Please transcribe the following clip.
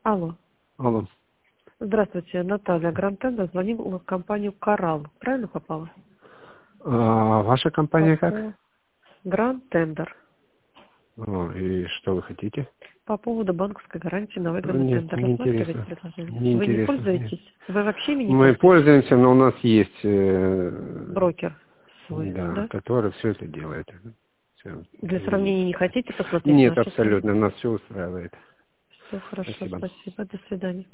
Алло. Алло. Здравствуйте, Наталья, Гранд Тендер. Звоним в компанию «Коралл». Правильно попала? Ваша компания как? Гранд Тендер. И что вы хотите? По поводу банковской гарантии на выигранный Нет, тендер. не Рассматриваете интересно. предложение? Не Вы не интересно. пользуетесь? Нет. Вы вообще ими не Мы пользуетесь? пользуемся, но у нас есть, Брокер свой, да, да? который все это делает. Всё. Для сравнения не хотите посмотреть Нет, наши цены? абсолютно, нас все устраивает. Все хорошо, Спасибо. спасибо. До свидания.